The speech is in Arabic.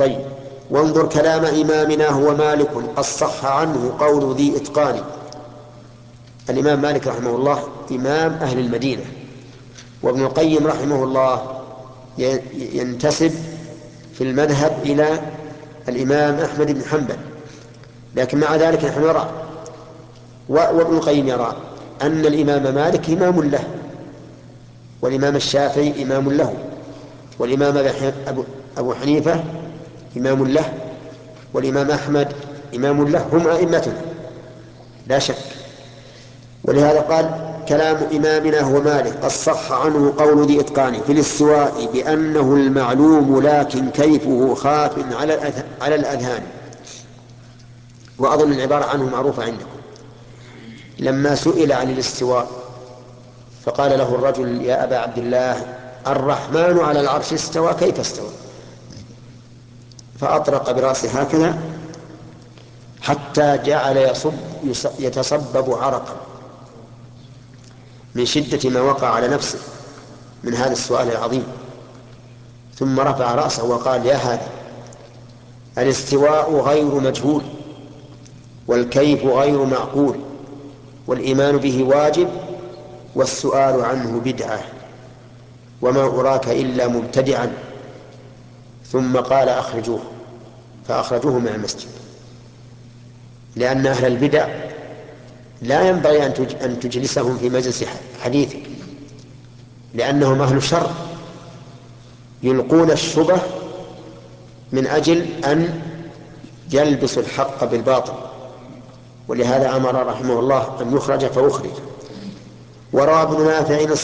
طيب، وانظر كلام إمامنا هو مالك قد صح عنه قول ذي إتقان. الإمام مالك رحمه الله إمام أهل المدينة، وابن القيم رحمه الله ينتسب في المذهب إلى الإمام أحمد بن حنبل، لكن مع ذلك نحن نرى وابن القيم يرى أن الإمام مالك إمام له، والإمام الشافعي إمام له، والإمام أبو حنيفة إمام له، والإمام أحمد إمام له، هم أئمتنا لا شك. ولهذا قال كلام إمامنا هو مالك قد صح عنه قول ذي إتقان في الاستواء بأنه المعلوم لكن كيفه خاف على الأذهان. وأظن العبارة عنه معروفة عندكم. لما سئل عن الاستواء فقال له الرجل يا أبا عبد الله الرحمن على العرش استوى كيف استوى؟ فأطرق برأسه هكذا حتى جعل يتصبب عرقا من شدة ما وقع على نفسه من هذا السؤال العظيم، ثم رفع رأسه وقال يا هذا الاستواء غير مجهول، والكيف غير معقول، والإيمان به واجب، والسؤال عنه بدعة، وما أراك إلا مبتدعا. ثم قال أخرجوه، فأخرجوه من المسجد، لأن أهل البدع لا ينبغي أن تجلسهم في مجلس حديثك، لأنهم أهل شر يلقون الشبه من أجل أن يلبسوا الحق بالباطل. ولهذا أمر رحمه الله أن يخرج فأخرج. وروى ابن نافع